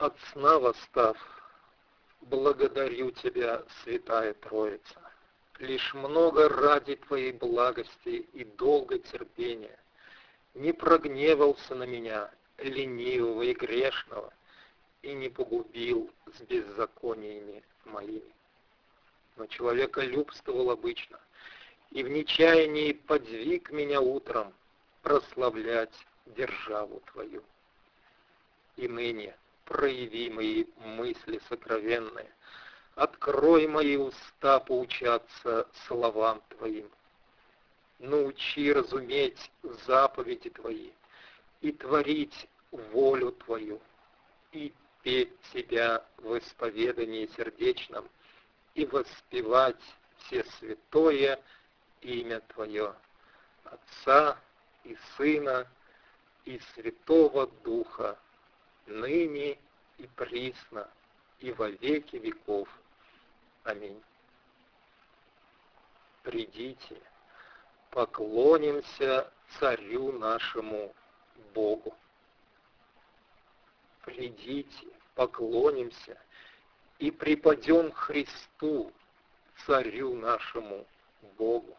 От сна восстав, благодарю Тебя, Святая Троица. Лишь много ради Твоей благости и долго терпения не прогневался на меня, ленивого и грешного, и не погубил с беззакониями моими. Но человеколюбствовал обычно, и в нечаянии подвиг меня утром прославлять державу Твою. И ныне прояви мои мысли сокровенные, открой мои уста поучаться словам Твоим. Научи разуметь заповеди Твои и творить волю Твою, и петь Тебя в исповедании сердечном, и воспевать все святое имя Твое, Отца и Сына и Святого Духа, ныне и присно, и во веки веков. Аминь. Придите, поклонимся Царю нашему Богу. Придите, поклонимся и преподем Христу, Царю нашему Богу.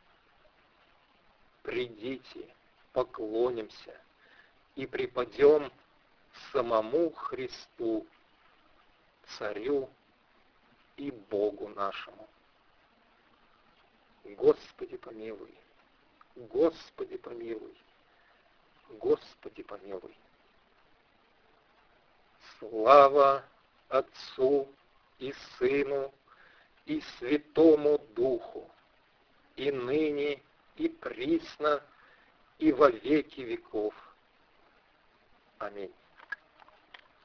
Придите, поклонимся и преподем самому Христу, Царю и Богу нашему. Господи помилуй, Господи помилуй, Господи помилуй. Слава Отцу и Сыну и Святому Духу, и ныне, и присно, и во веки веков. Аминь.